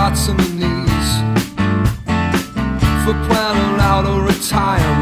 hearts and knees for planning out a retirement.